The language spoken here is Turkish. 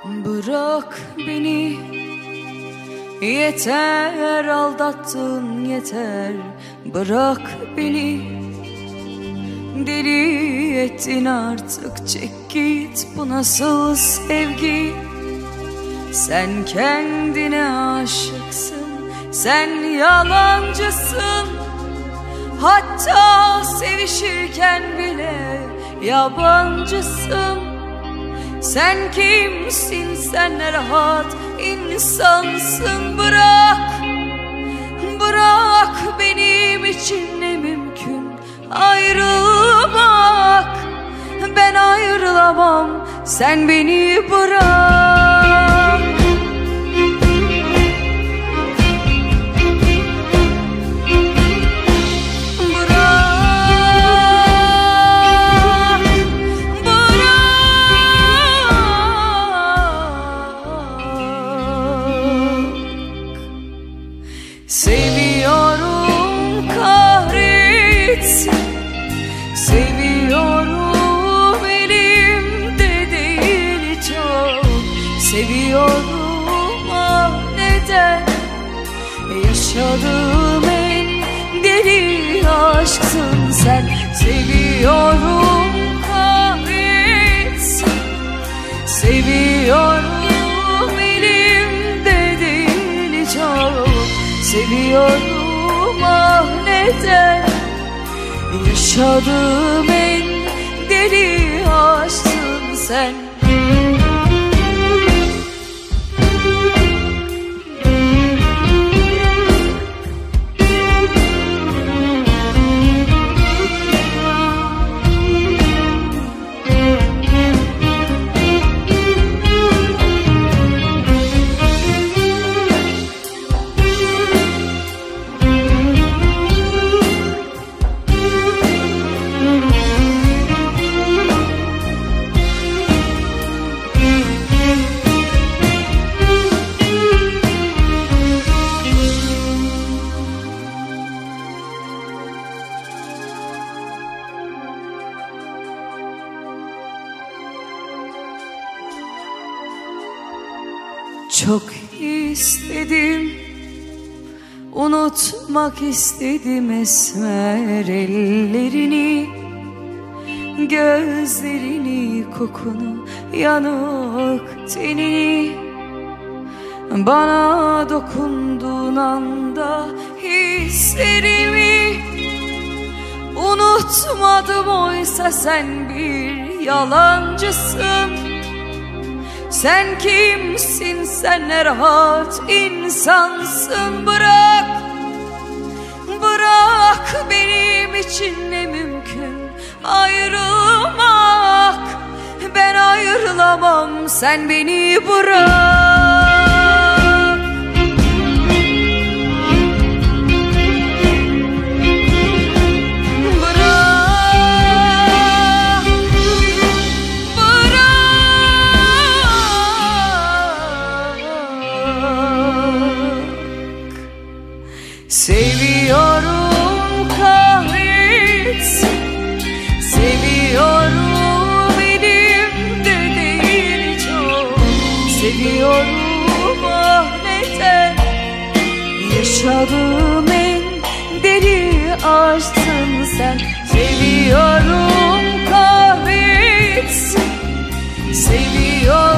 Bırak beni, yeter aldattın yeter. Bırak beni, deli ettin artık, çek git. Bu nasıl sevgi? Sen kendine aşıksın, sen yalancısın. Hatta sevişirken bile yabancısın. Sen kimsin, sen ne rahat insansın. Bırak, bırak, benim için ne mümkün ayrılmak. Ben ayrılamam, sen beni bırak. Seviyorum, kahretsin. Seviyorum, elimde değil çok. Seviyorum, ah neden? Yaşadığım en deli aşksın sen. Seviyorum, kahretsin. Seviyorum, elimde değil çok. Seviyorum, ah neden? Yaşadığım en deli aşksın sen. Çok istedim, unutmak istedim esmer ellerini, gözlerini, kokunu, yanık tenini. Bana dokunduğun anda hislerimi unutmadım, oysa sen bir yalancısın. Sen kimsin, sen ne rahat insansın. Bırak, bırak, benim için ne mümkün ayrılmak. Ben ayrılamam, sen beni bırak. Seviyorum, kahretsin. Seviyorum, elimde değil çok. Seviyorum, ah neden? Yaşadığım en deli aşksın sen. Seviyorum, kahretsin. Seviyorum.